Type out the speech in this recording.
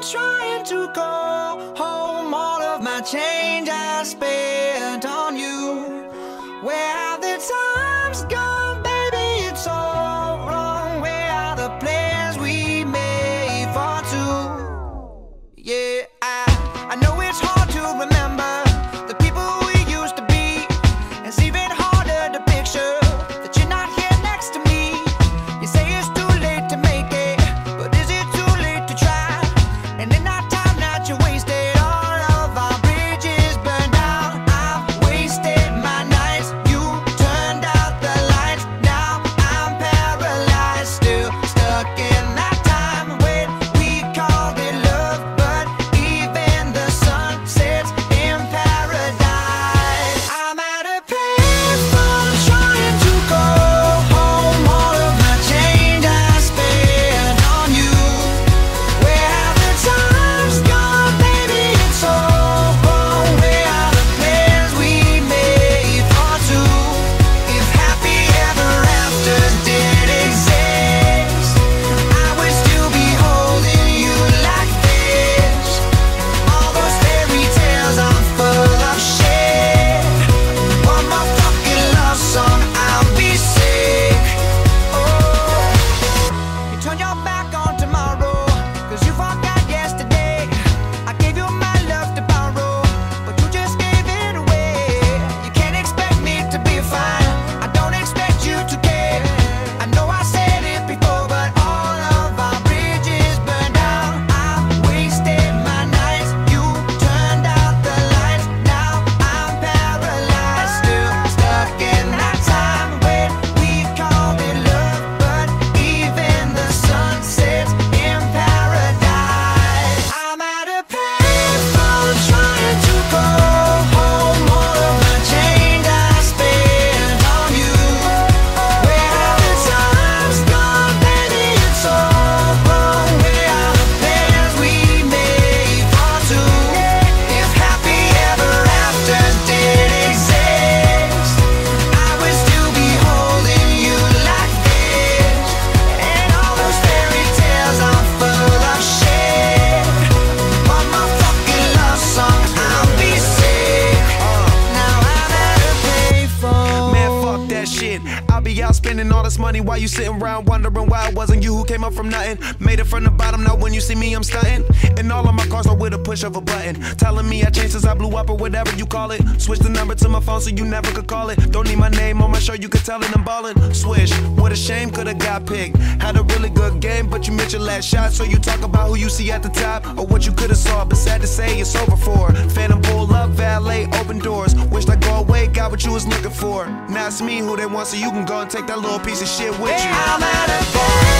trying to go home. All of my change I spent on you. Where have the times gone, baby? It's all wrong. Where are the plans we made for two? Yeah, I know it's hard to remember the people we used to be. It's even harder to picture that you're not here next to me. You say it's too late to make it, but is it too late to try? And in that time that you wasted, all of our bridges burned down. I've wasted my nights, you turned out the lights. Now I'm paralyzed, still stuck in that time when we called it love. But even the sun sets in paradise. I'm at a payphone trying to go home. All of my change I spent on you. Where have the times gone, baby? It's all wrong. Where are the plans we made for two? If happy ever after did exist, I would still be holding you like this. All those fairy tales are full of shit. One more fucking love song, I'll be sick. Oh, you turn your back on tomorrow, 'cause you forgot yesterday. I gave you my love to borrow, but you just gave it away. You can't expect me to be fine, I don't expect you to care. I know I said it before, but all of our bridges burned down. I wasted my nights, you turned out the lights. Now I'm paralyzed, still stuck in that time when we called it love. But even the sun sets in paradise. I'm at a payphone trying to go home. All of my change I spent on you. Where have the times gone, baby? It's all wrong. Where are the plans we made for two? If happy ever after did exist, I would still be holding you like this. And all those fairy tales are full of shit. One more fucking love song, I'll be sick. Now I'm at a payphone. Man, fuck that shit. I'll be out spending all this money while you sitting around wondering why it wasn't you who came up from nothing. Made it from the bottom, now when you see me, I'm stunting. And all of my cars are with a push of a button. Telling me I changed since I blew up or whatever you call it. Switch the number to my phone so you never could call it. Don't need my name on my shirt, you could tell it I'm ballin'. Swish, what a shame, could've got picked. Had a really good game, but you missed your last shot. So you talk about who you see at the top or what you could've saw. But sad to say, it's over for. Phantom pull up, valet, open doors. Wished I go away, got what you was looking for. Now it's me who they want, so you can go and take that little piece of shit with you. I'm at a